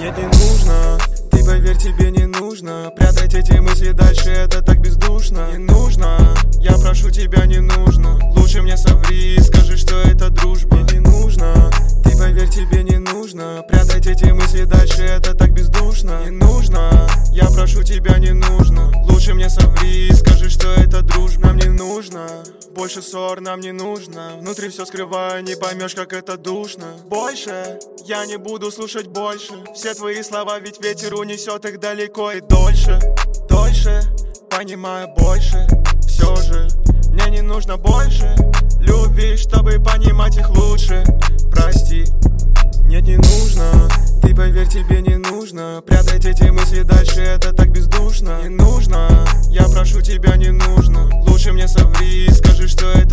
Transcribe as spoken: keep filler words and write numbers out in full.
Нет, не нужно, ты поверь, тебе не нужно прятать эти мысли дальше, это так бездушно. Не нужно, я прошу тебя, не нужно. Лучше мне соври, скажи, что это дружба. Нет, не нужно, ты поверь, тебе не нужно прятать эти мысли дальше, это так бездушно. Не нужно, я прошу тебя, не нужно. Лучше мне соври, скажи, что это дружба. Нам не нужно больше ссор, нам не нужно. Внутри все скрываю, не поймешь, как это душно. Больше я не буду слушать больше все твои слова, ведь ветер унесет их далеко и дольше. Дольше, понимаю больше. Все же мне не нужно больше любви, чтобы понимать их лучше. Прости, нет, не нужно, ты поверь, тебе не нужно прятать эти мысли дальше, это так бездушно. Не нужно, я прошу тебя, не нужно. Лучше мне соври, скажи, что это